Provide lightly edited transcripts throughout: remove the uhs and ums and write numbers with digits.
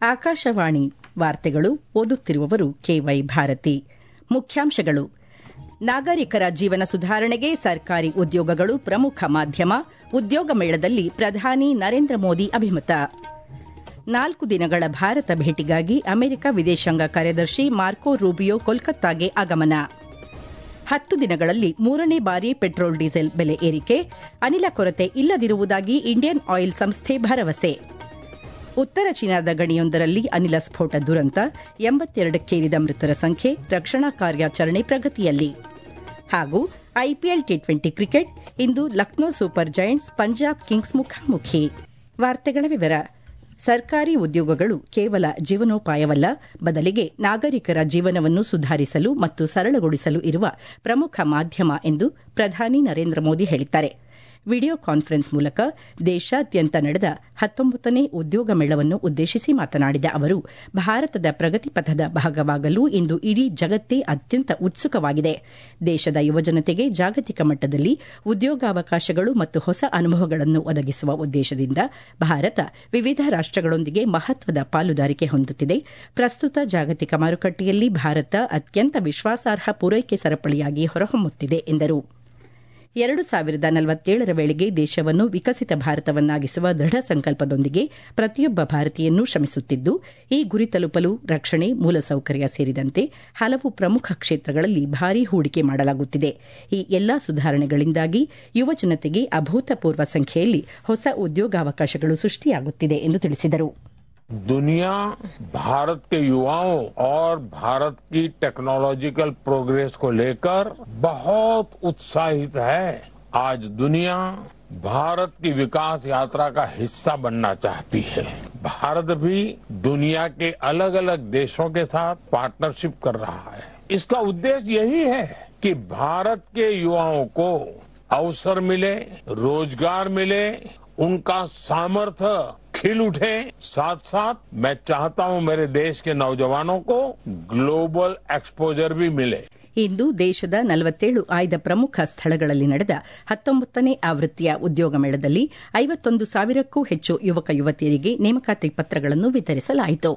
ಆಕಾಶವಾಣಿ ವಾರ್ತೆಗಳು ಓದುತ್ತಿರುವವರು ಕೆವೈ ಭಾರತಿ. ಮುಖ್ಯಾಂಶಗಳು: ನಾಗರಿಕರ ಜೀವನ ಸುಧಾರಣೆಗೆ ಸರ್ಕಾರಿ ಉದ್ಯೋಗಗಳು ಪ್ರಮುಖ ಮಾಧ್ಯಮ, ಉದ್ಯೋಗ ಮೇಳದಲ್ಲಿ ಪ್ರಧಾನಿ ನರೇಂದ್ರ ಮೋದಿ ಅಭಿಮತ. 4 ದಿನಗಳ ಭಾರತ ಭೇಟಿಗಾಗಿ ಅಮೆರಿಕ ವಿದೇಶಾಂಗ ಕಾರ್ಯದರ್ಶಿ ಮಾರ್ಕೊ ರೂಬಿಯೋ ಕೋಲ್ಕತ್ತಾಗೆ ಆಗಮನ. 10 ದಿನಗಳಲ್ಲಿ 3ನೇ ಬಾರಿ ಪೆಟ್ರೋಲ್ ಡೀಸೆಲ್ ಬೆಲೆ ಏರಿಕೆ, ಅನಿಲ ಕೊರತೆ ಇಲ್ಲದಿರುವುದಾಗಿ ಇಂಡಿಯನ್ ಆಯಿಲ್ ಸಂಸ್ಥೆ ಭರವಸೆ. ಉತ್ತರ ಚೀನಾದ ಗಣಿಯೊಂದರಲ್ಲಿ ಅನಿಲ ಸ್ಫೋಟ ದುರಂತ, 82ಕ್ಕೇರಿದ ಮೃತರ ಸಂಖ್ಯೆ, ರಕ್ಷಣಾ ಕಾರ್ಯಾಚರಣೆ ಪ್ರಗತಿಯಲ್ಲಿ. ಹಾಗೂ ಐಪಿಎಲ್ ಟಿ20 ಕ್ರಿಕೆಟ್, ಇಂದು Lucknow super Giants Punjab Kings ಮುಖಾಮುಖಿ. ವಾರ್ತೆಗಳ ವಿವರ. ಸರ್ಕಾರಿ ಉದ್ಯೋಗಗಳು ಕೇವಲ ಜೀವನೋಪಾಯವಲ್ಲ, ಬದಲಿಗೆ ನಾಗರಿಕರ ಜೀವನವನ್ನು ಸುಧಾರಿಸಲು ಮತ್ತು ಸರಳಗೊಳಿಸಲು ಇರುವ ಪ್ರಮುಖ ಮಾಧ್ಯಮ ಎಂದು ಪ್ರಧಾನಿ ನರೇಂದ್ರ ಮೋದಿ ಹೇಳಿದ್ದಾರೆ. ವಿಡಿಯೋ ಕಾನ್ಫರೆನ್ಸ್ ಮೂಲಕ ದೇಶಾದ್ಯಂತ ನಡೆದ 19ನೇ ಉದ್ಯೋಗ ಮೇಳವನ್ನು ಉದ್ದೇಶಿಸಿ ಮಾತನಾಡಿದ ಅವರು, ಭಾರತದ ಪ್ರಗತಿ ಪಥದ ಭಾಗವಾಗಲು ಇಂದು ಇಡೀ ಜಗತ್ತೇ ಅತ್ಯಂತ ಉತ್ಸುಕವಾಗಿದೆ. ದೇಶದ ಯುವಜನತೆಗೆ ಜಾಗತಿಕ ಮಟ್ಟದಲ್ಲಿ ಉದ್ಯೋಗಾವಕಾಶಗಳು ಮತ್ತು ಹೊಸ ಅನುಭವಗಳನ್ನು ಒದಗಿಸುವ ಉದ್ದೇಶದಿಂದ ಭಾರತ ವಿವಿಧ ರಾಷ್ಟಗಳೊಂದಿಗೆ ಮಹತ್ವದ ಪಾಲುದಾರಿಕೆ ಹೊಂದುತ್ತಿದೆ. ಪ್ರಸ್ತುತ ಜಾಗತಿಕ ಮಾರುಕಟ್ಟೆಯಲ್ಲಿ ಭಾರತ ಅತ್ಯಂತ ವಿಶ್ವಾಸಾರ್ಹ ಪೂರೈಕೆ ಸರಪಳಿಯಾಗಿ ಹೊರಹೊಮ್ಮುತ್ತಿದೆ ಎಂದರು. 2047ರ ವೇಳೆಗೆ ದೇಶವನ್ನು ವಿಕಸಿತ ಭಾರತವನ್ನಾಗಿಸುವ ದೃಢ ಸಂಕಲ್ಪದೊಂದಿಗೆ ಪ್ರತಿಯೊಬ್ಬ ಭಾರತೀಯನೂ ಶ್ರಮಿಸುತ್ತಿದ್ದು, ಈ ಗುರಿ ತಲುಪಲು ರಕ್ಷಣೆ, ಮೂಲಸೌಕರ್ಯ ಸೇರಿದಂತೆ ಹಲವು ಪ್ರಮುಖ ಕ್ಷೇತ್ರಗಳಲ್ಲಿ ಭಾರೀ ಹೂಡಿಕೆ ಮಾಡಲಾಗುತ್ತಿದೆ. ಈ ಎಲ್ಲಾ ಸುಧಾರಣೆಗಳಿಂದಾಗಿ ಯುವಜನತೆಗೆ ಅಭೂತಪೂರ್ವ ಸಂಖ್ಯೆಯಲ್ಲಿ ಹೊಸ ಉದ್ಯೋಗಾವಕಾಶಗಳು ಸೃಷ್ಟಿಯಾಗುತ್ತಿದೆ ಎಂದು ತಿಳಿಸಿದರು. दुनिया भारत के युवाओं और भारत की टेक्नोलॉजिकल प्रोग्रेस को लेकर बहुत उत्साहित है. आज दुनिया भारत की विकास यात्रा का हिस्सा बनना चाहती है. भारत भी दुनिया के अलग अलग देशों के साथ पार्टनरशिप कर रहा है. इसका उद्देश्य यही है कि भारत के युवाओं को अवसर मिले, रोजगार मिले, उनका सामर्थ्य खिल उठे. साथ साथ मैं चाहता हूं मेरे देश के नौजवानों को ग्लोबल एक्सपोजर भी मिले. ಇಂದು ದೇಶದ 47 ಆಯ್ದ ಪ್ರಮುಖ ಸ್ಥಳಗಳಲ್ಲಿ ನಡೆದ 19ನೇ ಆವೃತ್ತಿಯ ಉದ್ಯೋಗ ಮೇಳದಲ್ಲಿ 51,000ಕ್ಕೂ ಹೆಚ್ಚು ಯುವಕ ಯುವತಿಯರಿಗೆ ನೇಮಕಾತಿ ಪತ್ರಗಳನ್ನು ವಿತರಿಸಲಾಯಿತು.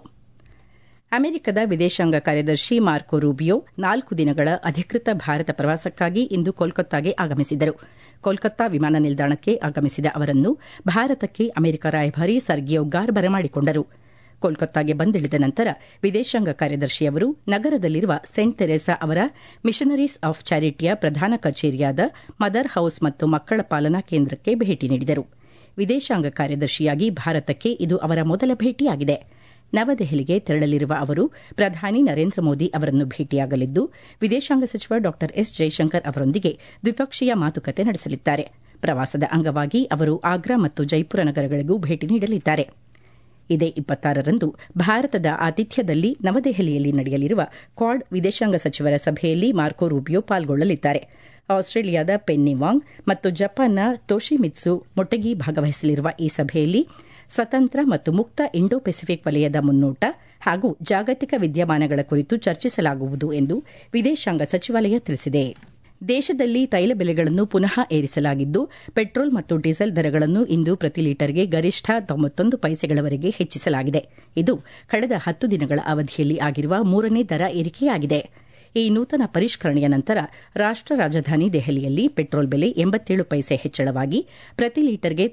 ಅಮೆರಿಕದ ವಿದೇಶಾಂಗ ಕಾರ್ಯದರ್ಶಿ ಮಾರ್ಕೊ ರೂಬಿಯೋ 4 ದಿನಗಳ ಅಧಿಕೃತ ಭಾರತ ಪ್ರವಾಸಕ್ಕಾಗಿ ಇಂದು ಕೋಲ್ಕತ್ತಾಗೆ ಆಗಮಿಸಿದರು. ಕೋಲ್ಕತ್ತಾ ವಿಮಾನ ನಿಲ್ದಾಣಕ್ಕೆ ಆಗಮಿಸಿದ ಅವರನ್ನು ಭಾರತಕ್ಕೆ ಅಮೆರಿಕ ರಾಯಭಾರಿ ಸರ್ಗಿಯೋ ಗಾರ್ ಬರಮಾಡಿಕೊಂಡರು. ಕೋಲ್ಕತ್ತಾಗೆ ಬಂದಿಳಿದ ನಂತರ ವಿದೇಶಾಂಗ ಕಾರ್ಯದರ್ಶಿಯವರು ನಗರದಲ್ಲಿರುವ ಸೇಂಟ್ ತೆರೇಸಾ ಅವರ ಮಿಷನರೀಸ್ ಆಫ್ ಚಾರಿಟಿಯ ಪ್ರಧಾನ ಕಚೇರಿಯಾದ ಮದರ್ ಹೌಸ್ ಮತ್ತು ಮಕ್ಕಳ ಪಾಲನಾ ಕೇಂದ್ರಕ್ಕೆ ಭೇಟಿ ನೀಡಿದರು. ವಿದೇಶಾಂಗ ಕಾರ್ಯದರ್ಶಿಯಾಗಿ ಭಾರತಕ್ಕೆ ಇದು ಅವರ ಮೊದಲ ಭೇಟಿಯಾಗಿದೆ. ನವದೆಹಲಿಗೆ ತೆರಳಲಿರುವ ಅವರು ಪ್ರಧಾನಿ ನರೇಂದ್ರ ಮೋದಿ ಅವರನ್ನು ಭೇಟಿಯಾಗಲಿದ್ದು, ವಿದೇಶಾಂಗ ಸಚಿವ ಡಾ ಎಸ್ ಜೈಶಂಕರ್ ಅವರೊಂದಿಗೆ ದ್ವಿಪಕ್ಷೀಯ ಮಾತುಕತೆ ನಡೆಸಲಿದ್ದಾರೆ. ಪ್ರವಾಸದ ಅಂಗವಾಗಿ ಅವರು ಆಗ್ರಾ ಮತ್ತು ಜೈಪುರ ನಗರಗಳಿಗೂ ಭೇಟಿ ನೀಡಲಿದ್ದಾರೆ. ಇದೇ 26ರಂದು ಭಾರತದ ಆತಿಥ್ಯದಲ್ಲಿ ನವದೆಹಲಿಯಲ್ಲಿ ನಡೆಯಲಿರುವ ಕ್ವಾಡ್ ವಿದೇಶಾಂಗ ಸಚಿವರ ಸಭೆಯಲ್ಲಿ ಮಾರ್ಕೊ ರೂಬಿಯೋ ಪಾಲ್ಗೊಳ್ಳಲಿದ್ದಾರೆ. ಆಸ್ಟ್ರೇಲಿಯಾದ ಪೆನ್ನಿ ವಾಂಗ್ ಮತ್ತು ಜಪಾನ್ನ ತೊಶಿಮಿತ್ಸು ಮೊಟೆಗಿ ಭಾಗವಹಿಸಲಿರುವ ಈ ಸಭೆಯಲ್ಲಿ ಸ್ವತಂತ್ರ ಮತ್ತು ಮುಕ್ತ ಇಂಡೋ ಪೆಸಿಫಿಕ್ ವಲಯದ ಮುನ್ನೋಟ ಹಾಗೂ ಜಾಗತಿಕ ವಿದ್ಯಮಾನಗಳ ಕುರಿತು ಚರ್ಚಿಸಲಾಗುವುದು ಎಂದು ವಿದೇಶಾಂಗ ಸಚಿವಾಲಯ ತಿಳಿಸಿದೆ. ದೇಶದಲ್ಲಿ ತೈಲ ಬೆಲೆಗಳನ್ನು ಪುನಃ ಏರಿಸಲಾಗಿದ್ದು, ಪೆಟ್ರೋಲ್ ಮತ್ತು ಡೀಸೆಲ್ ದರಗಳನ್ನು ಇಂದು ಪ್ರತಿ ಲೀಟರ್ಗೆ ಗರಿಷ್ಠ 91 ಪೈಸೆಗಳವರೆಗೆ ಹೆಚ್ಚಿಸಲಾಗಿದೆ. ಇದು ಕಳೆದ 10 ದಿನಗಳ ಅವಧಿಯಲ್ಲಿ ಆಗಿರುವ 3ನೇ ದರ ಏರಿಕೆಯಾಗಿದೆ. ಈ ನೂತನ ಪರಿಷ್ಕರಣೆಯ ನಂತರ ರಾಷ್ಟ ರಾಜಧಾನಿ ದೆಹಲಿಯಲ್ಲಿ ಪೆಟ್ರೋಲ್ ಬೆಲೆ 87 ಪೈಸೆ ಹೆಚ್ಚಳವಾಗಿ ಪ್ರತಿ ಲೀಟರ್ಗೆ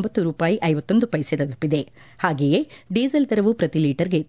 $99.51 ತಲುಪಿದೆ. ಹಾಗೆಯೇ ಡೀಸೆಲ್ ದರವು ಪ್ರತಿ ಲೀಟರ್ಗೆ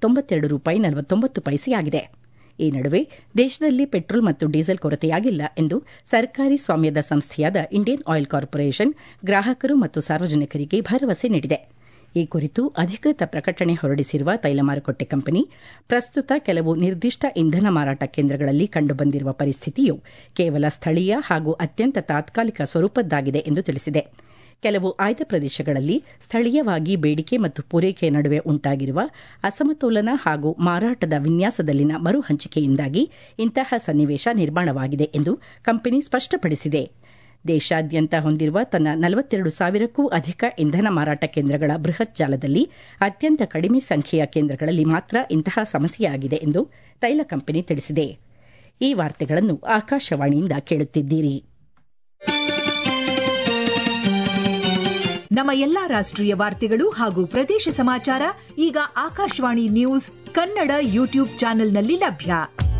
$92.49 ಈ ನಡುವೆ ದೇಶದಲ್ಲಿ ಪೆಟ್ರೋಲ್ ಮತ್ತು ಡೀಸೆಲ್ ಕೊರತೆಯಾಗಿಲ್ಲ ಎಂದು ಸರ್ಕಾರಿ ಸ್ವಾಮ್ಯದ ಸಂಸ್ಥೆಯಾದ ಇಂಡಿಯನ್ ಆಯಿಲ್ ಕಾರ್ಪೊರೇಷನ್ ಗ್ರಾಹಕರು ಮತ್ತು ಸಾರ್ವಜನಿಕರಿಗೆ ಭರವಸೆ ನೀಡಿದೆ. ಈ ಕುರಿತು ಅಧಿಕೃತ ಪ್ರಕಟಣೆ ಹೊರಡಿಸಿರುವ ತೈಲ ಮಾರುಕಟ್ಟೆ ಕಂಪನಿ, ಪ್ರಸ್ತುತ ಕೆಲವು ನಿರ್ದಿಷ್ಟ ಇಂಧನ ಮಾರಾಟ ಕೇಂದ್ರಗಳಲ್ಲಿ ಕಂಡುಬಂದಿರುವ ಪರಿಸ್ಥಿತಿಯು ಕೇವಲ ಸ್ಥಳೀಯ ಹಾಗೂ ಅತ್ಯಂತ ತಾತ್ಕಾಲಿಕ ಸ್ವರೂಪದ್ದಾಗಿದೆ ಎಂದು ತಿಳಿಸಿದೆ. ಕೆಲವು ಆಯ್ದ ಪ್ರದೇಶಗಳಲ್ಲಿ ಸ್ಥಳೀಯವಾಗಿ ಬೇಡಿಕೆ ಮತ್ತು ಪೂರೈಕೆಯ ನಡುವೆ ಉಂಟಾಗಿರುವ ಅಸಮತೋಲನ ಹಾಗೂ ಮಾರಾಟದ ವಿನ್ಯಾಸದಲ್ಲಿನ ಮರು ಹಂಚಿಕೆಯಿಂದಾಗಿ ಇಂತಹ ಸನ್ನಿವೇಶ ನಿರ್ಮಾಣವಾಗಿದೆ ಎಂದು ಕಂಪನಿ ಸ್ಪಷ್ಟಪಡಿಸಿದೆ. ದೇಶಾದ್ಯಂತ ಹೊಂದಿರುವ ತನ್ನ 42,000ಕ್ಕೂ ಅಧಿಕ ಇಂಧನ ಮಾರಾಟ ಕೇಂದ್ರಗಳ ಬೃಹತ್ ಜಾಲದಲ್ಲಿ ಅತ್ಯಂತ ಕಡಿಮೆ ಸಂಖ್ಯೆಯ ಕೇಂದ್ರಗಳಲ್ಲಿ ಮಾತ್ರ ಇಂತಹ ಸಮಸ್ಯೆಯಾಗಿದೆ ಎಂದು ತೈಲ ಕಂಪನಿ ತಿಳಿಸಿದೆ. ಈ ವಾರ್ತೆಗಳನ್ನು ಆಕಾಶವಾಣಿಯಿಂದ ಕೇಳುತ್ತಿದ್ದೀರಿ. ನಮ್ಮ ಎಲ್ಲಾ ರಾಷ್ಟ್ರೀಯ ವಾರ್ತೆಗಳು ಹಾಗೂ ಪ್ರದೇಶ ಸಮಾಚಾರ ಈಗ ಆಕಾಶವಾಣಿ ನ್ಯೂಸ್ ಕನ್ನಡ ಯೂಟ್ಯೂಬ್ ಚಾನೆಲ್ನಲ್ಲಿ ಲಭ್ಯ.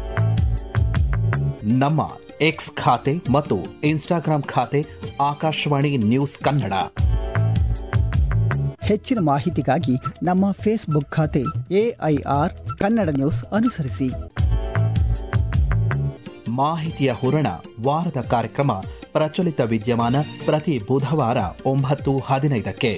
ನಮ್ಮ ಎಕ್ಸ್ ಖಾತೆ ಮತ್ತು ಇನ್ಸ್ಟಾಗ್ರಾಂ ಖಾತೆ ಆಕಾಶವಾಣಿ ನ್ಯೂಸ್ ಕನ್ನಡ. ಹೆಚ್ಚಿನ ಮಾಹಿತಿಗಾಗಿ ನಮ್ಮ ಫೇಸ್ಬುಕ್ ಖಾತೆ AIR ಕನ್ನಡ ನ್ಯೂಸ್ ಅನುಸರಿಸಿ. ಮಾಹಿತಿಯ ಹೂರಣ ವಾರದ ಕಾರ್ಯಕ್ರಮ ಪ್ರಚಲಿತ ವಿದ್ಯಮಾನ ಪ್ರತಿ ಬುಧವಾರ 9:15ಕ್ಕೆ.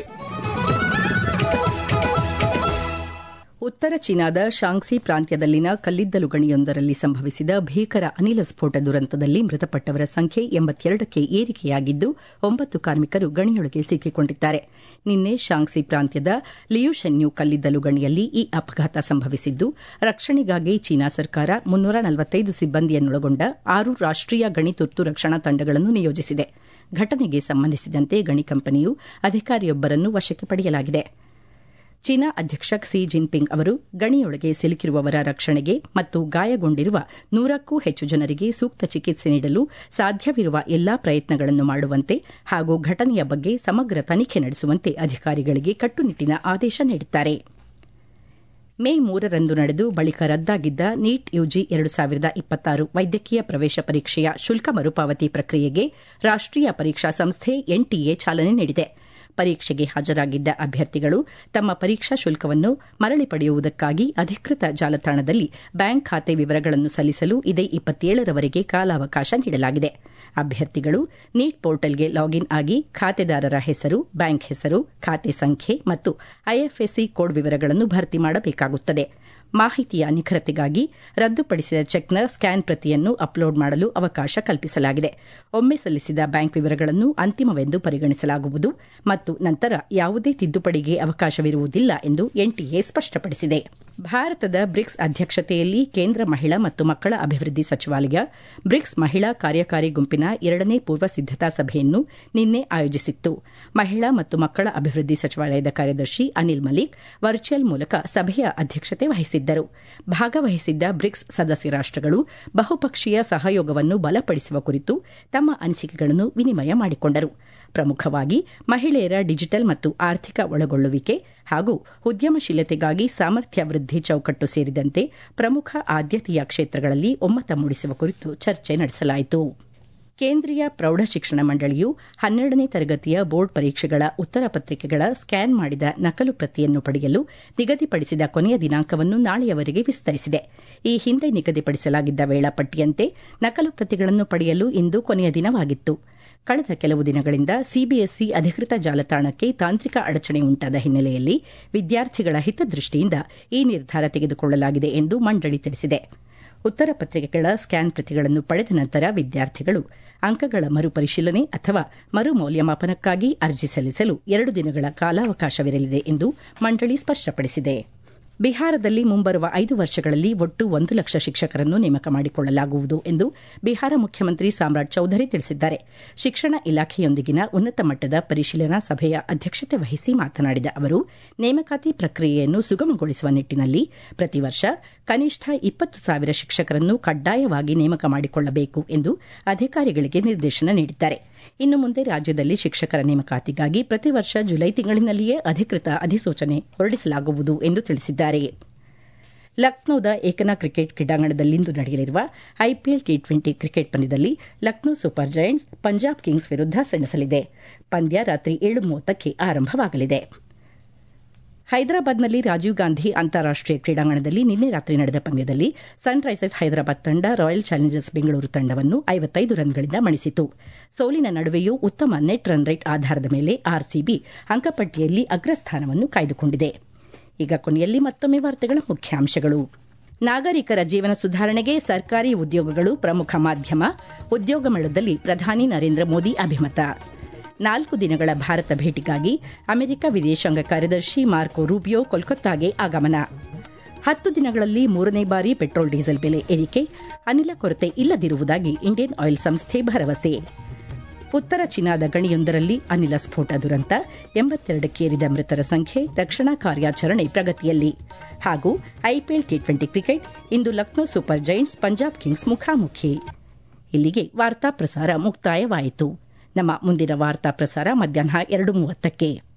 ಉತ್ತರ ಚೀನಾದ ಶಾಂಗ್ಸಿ ಪ್ರಾಂತ್ಯದಲ್ಲಿನ ಕಲ್ಲಿದ್ದಲು ಗಣಿಯೊಂದರಲ್ಲಿ ಸಂಭವಿಸಿದ ಭೀಕರ ಅನಿಲ ಸ್ಫೋಟ ದುರಂತದಲ್ಲಿ ಮೃತಪಟ್ಟವರ ಸಂಖ್ಯೆ 82ಕ್ಕೆ ಏರಿಕೆಯಾಗಿದ್ದು 9 ಕಾರ್ಮಿಕರು ಗಣಿಯೊಳಗೆ ಸಿಕ್ಕಿಕೊಂಡಿದ್ದಾರೆ. ನಿನ್ನೆ ಶಾಂಗ್ಸಿ ಪ್ರಾಂತ್ಯದ ಲಿಯುಶೆನ್ಯು ಕಲ್ಲಿದ್ದಲು ಗಣಿಯಲ್ಲಿ ಈ ಅಪಘಾತ ಸಂಭವಿಸಿದ್ದು, ರಕ್ಷಣೆಗಾಗಿ ಚೀನಾ ಸರ್ಕಾರ 345 ಸಿಬ್ಬಂದಿಯನ್ನೊಳಗೊಂಡ 6 ರಾಷ್ಟೀಯ ಗಣಿ ತುರ್ತು ರಕ್ಷಣಾ ತಂಡಗಳನ್ನು ನಿಯೋಜಿಸಿದೆ. ಘಟನೆಗೆ ಸಂಬಂಧಿಸಿದಂತೆ ಗಣಿ ಕಂಪನಿಯು ಅಧಿಕಾರಿಯೊಬ್ಬರನ್ನು ವಶಕ್ಕೆ ಪಡೆಯಲಾಗಿದೆ. ಚೀನಾ ಅಧ್ಯಕ್ಷ ಕ್ಸಿ ಜಿನ್ಪಿಂಗ್ ಅವರು ಗಣಿಯೊಳಗೆ ಸಿಲುಕಿರುವವರ ರಕ್ಷಣೆಗೆ ಮತ್ತು ಗಾಯಗೊಂಡಿರುವ 100ಕ್ಕೂ ಹೆಚ್ಚು ಜನರಿಗೆ ಸೂಕ್ತ ಚಿಕಿತ್ಸೆ ನೀಡಲು ಸಾಧ್ಯವಿರುವ ಎಲ್ಲಾ ಪ್ರಯತ್ನಗಳನ್ನು ಮಾಡುವಂತೆ ಹಾಗೂ ಘಟನೆಯ ಬಗ್ಗೆ ಸಮಗ್ರ ತನಿಖೆ ನಡೆಸುವಂತೆ ಅಧಿಕಾರಿಗಳಿಗೆ ಕಟ್ಟುನಿಟ್ಟಿನ ಆದೇಶ ನೀಡಿದ್ದಾರೆ. ಮೇ 3ರಂದು ನಡೆದು ಬಳಿಕ ರದ್ದಾಗಿದ್ದ ನೀಟ್ ಯುಜಿ 2026 ವೈದ್ಯಕೀಯ ಪ್ರವೇಶ ಪರೀಕ್ಷೆಯ ಶುಲ್ಕ ಮರುಪಾವತಿ ಪ್ರಕ್ರಿಯೆಗೆ ರಾಷ್ಟೀಯ ಪರೀಕ್ಷಾ ಸಂಸ್ಥೆ NTA ಚಾಲನೆ ನೀಡಿದೆ. ಪರೀಕ್ಷೆಗೆ ಹಾಜರಾಗಿದ್ದ ಅಭ್ಯರ್ಥಿಗಳು ತಮ್ಮ ಪರೀಕ್ಷಾ ಶುಲ್ಕವನ್ನು ಮರಳಿ ಪಡೆಯುವುದಕ್ಕಾಗಿ ಅಧಿಕೃತ ಜಾಲತಾಣದಲ್ಲಿ ಬ್ಯಾಂಕ್ ಖಾತೆ ವಿವರಗಳನ್ನು ಸಲ್ಲಿಸಲು ಇದೇ 27ರವರೆಗೆ ಕಾಲಾವಕಾಶ ನೀಡಲಾಗಿದೆ. ಅಭ್ಯರ್ಥಿಗಳು ನೀಟ್ ಪೋರ್ಟಲ್ಗೆ ಲಾಗಿನ್ ಆಗಿ ಖಾತೆದಾರರ ಹೆಸರು, ಬ್ಯಾಂಕ್ ಹೆಸರು, ಖಾತೆ ಸಂಖ್ಯೆ ಮತ್ತು IFSC ಕೋಡ್ ವಿವರಗಳನ್ನು ಭರ್ತಿ ಮಾಡಬೇಕಾಗುತ್ತದೆ. ಮಾಹಿತಿಯ ನಿಖರತೆಗಾಗಿ ರದ್ದುಪಡಿಸಿದ ಚೆಕ್ನ ಸ್ಕ್ಯಾನ್ ಪ್ರತಿಯನ್ನು ಅಪ್ಲೋಡ್ ಮಾಡಲು ಅವಕಾಶ ಕಲ್ಪಿಸಲಾಗಿದೆ. ಒಮ್ಮೆ ಸಲ್ಲಿಸಿದ ಬ್ಯಾಂಕ್ ವಿವರಗಳನ್ನು ಅಂತಿಮವೆಂದು ಪರಿಗಣಿಸಲಾಗುವುದು ಮತ್ತು ನಂತರ ಯಾವುದೇ ತಿದ್ದುಪಡಿಗೆ ಅವಕಾಶವಿರುವುದಿಲ್ಲ ಎಂದು NTA ಸ್ಪಷ್ಟಪಡಿಸಿದೆ. ಭಾರತದ ಬ್ರಿಕ್ಸ್ ಅಧ್ಯಕ್ಷತೆಯಲ್ಲಿ ಕೇಂದ್ರ ಮಹಿಳಾ ಮತ್ತು ಮಕ್ಕಳ ಅಭಿವೃದ್ಧಿ ಸಚಿವಾಲಯ ಬ್ರಿಕ್ಸ್ ಮಹಿಳಾ ಕಾರ್ಯಕಾರಿ ಗುಂಪಿನ 2ನೇ ಪೂರ್ವ ಸಿದ್ದತಾ ಸಭೆಯನ್ನು ನಿನ್ನೆ ಆಯೋಜಿಸಿತ್ತು. ಮಹಿಳಾ ಮತ್ತು ಮಕ್ಕಳ ಅಭಿವೃದ್ಧಿ ಸಚಿವಾಲಯದ ಕಾರ್ಯದರ್ಶಿ ಅನಿಲ್ ಮಲಿಕ್ ವರ್ಚುವಲ್ ಮೂಲಕ ಸಭೆಯ ಅಧ್ಯಕ್ಷತೆ ವಹಿಸಿದ್ದರು. ಭಾಗವಹಿಸಿದ್ದ ಬ್ರಿಕ್ಸ್ ಸದಸ್ಯ ರಾಷ್ಟಗಳು ಬಹುಪಕ್ಷೀಯ ಸಹಯೋಗವನ್ನು ಬಲಪಡಿಸುವ ಕುರಿತು ತಮ್ಮ ಅನಿಸಿಕೆಗಳನ್ನು ವಿನಿಮಯ ಮಾಡಿಕೊಂಡರು. ಪ್ರಮುಖವಾಗಿ ಮಹಿಳೆಯರ ಡಿಜಿಟಲ್ ಮತ್ತು ಆರ್ಥಿಕ ಒಳಗೊಳ್ಳುವಿಕೆ ಹಾಗೂ ಉದ್ಯಮಶೀಲತೆಗಾಗಿ ಸಾಮರ್ಥ್ಯ ವೃದ್ಧಿ ಚೌಕಟ್ಟು ಸೇರಿದಂತೆ ಪ್ರಮುಖ ಆದ್ಯತೆಯ ಕ್ಷೇತ್ರಗಳಲ್ಲಿ ಒಮ್ಮತ ಮೂಡಿಸುವ ಕುರಿತು ಚರ್ಚೆ ನಡೆಸಲಾಯಿತು. ಕೇಂದ್ರೀಯ ಪ್ರೌಢಶಿಕ್ಷಣ ಮಂಡಳಿಯು 12ನೇ ತರಗತಿಯ ಬೋರ್ಡ್ ಪರೀಕ್ಷೆಗಳ ಉತ್ತರ ಪತ್ರಿಕೆಗಳ ಸ್ಕ್ಯಾನ್ ಮಾಡಿದ ನಕಲು ಪ್ರತಿಯನ್ನು ಪಡೆಯಲು ನಿಗದಿಪಡಿಸಿದ ಕೊನೆಯ ದಿನಾಂಕವನ್ನು ನಾಳೆಯವರೆಗೆ ವಿಸ್ತರಿಸಿದೆ. ಈ ಹಿಂದೆ ನಿಗದಿಪಡಿಸಲಾಗಿದ್ದ ವೇಳಾಪಟ್ಟಿಯಂತೆ ನಕಲು ಪ್ರತಿಗಳನ್ನು ಪಡೆಯಲು ಇಂದು ಕೊನೆಯ ದಿನವಾಗಿತ್ತು. ಕಳೆದ ಕೆಲವು ದಿನಗಳಿಂದ ಸಿಬಿಎಸ್ಇ ಅಧಿಕೃತ ಜಾಲತಾಣಕ್ಕೆ ತಾಂತ್ರಿಕ ಅಡಚಣೆ ಉಂಟಾದ ಹಿನ್ನೆಲೆಯಲ್ಲಿ ವಿದ್ಯಾರ್ಥಿಗಳ ಹಿತದೃಷ್ಟಿಯಿಂದ ಈ ನಿರ್ಧಾರ ತೆಗೆದುಕೊಳ್ಳಲಾಗಿದೆ ಎಂದು ಮಂಡಳಿ ತಿಳಿಸಿದೆ. ಉತ್ತರ ಪತ್ರಿಕೆಗಳ ಸ್ಕ್ಯಾನ್ ಪ್ರತಿಗಳನ್ನು ಪಡೆದ ನಂತರ ವಿದ್ಯಾರ್ಥಿಗಳು ಅಂಕಗಳ ಮರುಪರಿಶೀಲನೆ ಅಥವಾ ಮರು ಮೌಲ್ಯಮಾಪನಕ್ಕಾಗಿ ಅರ್ಜಿ ಸಲ್ಲಿಸಲು 2 ದಿನಗಳ ಕಾಲಾವಕಾಶವಿರಲಿದೆ ಎಂದು ಮಂಡಳಿ ಸ್ಪಷ್ಟಪಡಿಸಿದೆ. ಬಿಹಾರದಲ್ಲಿ ಮುಂಬರುವ 5 ವರ್ಷಗಳಲ್ಲಿ ಒಟ್ಟು 1 ಲಕ್ಷ ಶಿಕ್ಷಕರನ್ನು ನೇಮಕ ಮಾಡಿಕೊಳ್ಳಲಾಗುವುದು ಎಂದು ಬಿಹಾರ ಮುಖ್ಯಮಂತ್ರಿ ಸಾಮ್ರಾಟ್ ಚೌಧರಿ ತಿಳಿಸಿದ್ದಾರೆ. ಶಿಕ್ಷಣ ಇಲಾಖೆಯೊಂದಿಗಿನ ಉನ್ನತ ಮಟ್ಟದ ಪರಿಶೀಲನಾ ಸಭೆಯ ಅಧ್ಯಕ್ಷತೆ ವಹಿಸಿ ಮಾತನಾಡಿದ ಅವರು, ನೇಮಕಾತಿ ಪ್ರಕ್ರಿಯೆಯನ್ನು ಸುಗಮಗೊಳಿಸುವ ನಿಟ್ಟಿನಲ್ಲಿ ಪ್ರತಿ ವರ್ಷ ಕನಿಷ್ಠ 20,000 ಶಿಕ್ಷಕರನ್ನು ಕಡ್ಡಾಯವಾಗಿ ನೇಮಕ ಮಾಡಿಕೊಳ್ಳಬೇಕು ಎಂದು ಅಧಿಕಾರಿಗಳಿಗೆ ನಿರ್ದೇಶನ ನೀಡಿದ್ದಾರೆ. ಇನ್ನು ಮುಂದೆ ರಾಜ್ಯದಲ್ಲಿ ಶಿಕ್ಷಕರ ನೇಮಕಾತಿಗಾಗಿ ಪ್ರತಿ ವರ್ಷ ಜುಲೈ ತಿಂಗಳಿನಲ್ಲಿಯೇ ಅಧಿಕೃತ ಅಧಿಸೂಚನೆ ಹೊರಡಿಸಲಾಗುವುದು ಎಂದು ತಿಳಿಸಿದ್ದಾರೆ. ಲಕ್ನೋದ ಏಕನಾ ಕ್ರಿಕೆಟ್ ಕ್ರೀಡಾಂಗಣದಲ್ಲಿಂದು ನಡೆಯಲಿರುವ ಐಪಿಎಲ್ ಟಿ20 ಕ್ರಿಕೆಟ್ ಪಂದ್ಯದಲ್ಲಿ Lucknow super Giants Punjab Kings ವಿರುದ್ಧ ಸೆಣಸಲಿದೆ. ಪಂದ್ಯ ರಾತ್ರಿ 7:30ಕ್ಕೆ ಆರಂಭವಾಗಲಿದೆ. ಹೈದರಾಬಾದ್ನಲ್ಲಿ ರಾಜೀವ್ ಗಾಂಧಿ ಅಂತಾರಾಷ್ಟೀಯ ಕ್ರೀಡಾಂಗಣದಲ್ಲಿ ನಿನ್ನೆ ರಾತ್ರಿ ನಡೆದ ಪಂದ್ಯದಲ್ಲಿ ಸನ್ ರೈಸರ್ಸ್ ಹೈದರಾಬಾದ್ ತಂಡ ರಾಯಲ್ ಚಾಲೆಂಜರ್ಸ್ ಬೆಂಗಳೂರು ತಂಡವನ್ನು 55 ರನ್ಗಳಿಂದ ಮಣಿಸಿತು. ಸೋಲಿನ ನಡುವೆಯೂ ಉತ್ತಮ ನೆಟ್ ರನ್ ರೇಟ್ ಆಧಾರದ ಮೇಲೆ ಆರ್ಸಿಬಿ ಅಂಕಪಟ್ಟಿಯಲ್ಲಿ ಅಗ್ರಸ್ಥಾನವನ್ನು ಕಾಯ್ದುಕೊಂಡಿದೆ. ಈಗ ಕೊನೆಯಲ್ಲಿ ಮತ್ತೊಮ್ಮೆ ವಾರ್ತೆಗಳ ಮುಖ್ಯಾಂಶಗಳು. ನಾಗರಿಕರ ಜೀವನ ಸುಧಾರಣೆಗೆ ಸರ್ಕಾರಿ ಉದ್ಯೋಗಗಳು ಪ್ರಮುಖ ಮಾಧ್ಯಮ, ಉದ್ಯೋಗ ಮೇಳದಲ್ಲಿ ಪ್ರಧಾನಿ ನರೇಂದ್ರ ಮೋದಿ ಅಭಿಮತ. 4 ದಿನಗಳ ಭಾರತ ಭೇಟಿಗಾಗಿ ಅಮೆರಿಕ ವಿದೇಶಾಂಗ ಕಾರ್ಯದರ್ಶಿ ಮಾರ್ಕೊ ರೂಬಿಯೋ ಕೋಲ್ಕತ್ತಾಗೆ ಆಗಮನ. 10 ದಿನಗಳಲ್ಲಿ 3ನೇ ಬಾರಿ ಪೆಟ್ರೋಲ್ ಡೀಸೆಲ್ ಬೆಲೆ ಏರಿಕೆ, ಅನಿಲ ಕೊರತೆ ಇಲ್ಲದಿರುವುದಾಗಿ ಇಂಡಿಯನ್ ಆಯಿಲ್ ಸಂಸ್ಥೆ ಭರವಸೆ. ಉತ್ತರ ಚೀನಾದ ಗಣಿಯೊಂದರಲ್ಲಿ ಅನಿಲ ಸ್ಫೋಟ ದುರಂತ, 82ಕ್ಕೇರಿದ ಮೃತರ ಸಂಖ್ಯೆ, ರಕ್ಷಣಾ ಕಾರ್ಯಾಚರಣೆ ಪ್ರಗತಿಯಲ್ಲಿ. ಹಾಗೂ ಐಪಿಎಲ್ ಟಿ20 ಕ್ರಿಕೆಟ್, ಇಂದು Lucknow super Giants Punjab Kings ಮುಖಾಮುಖಿ. ಇಲ್ಲಿಗೆ ವಾರ್ತಾ ಪ್ರಸಾರ ಮುಕ್ತಾಯವಾಯಿತು. ನಮ್ಮ ಮುಂದಿನ ವಾರ್ತಾ ಪ್ರಸಾರ ಮಧ್ಯಾಹ್ನ 2:30ಕ್ಕೆ.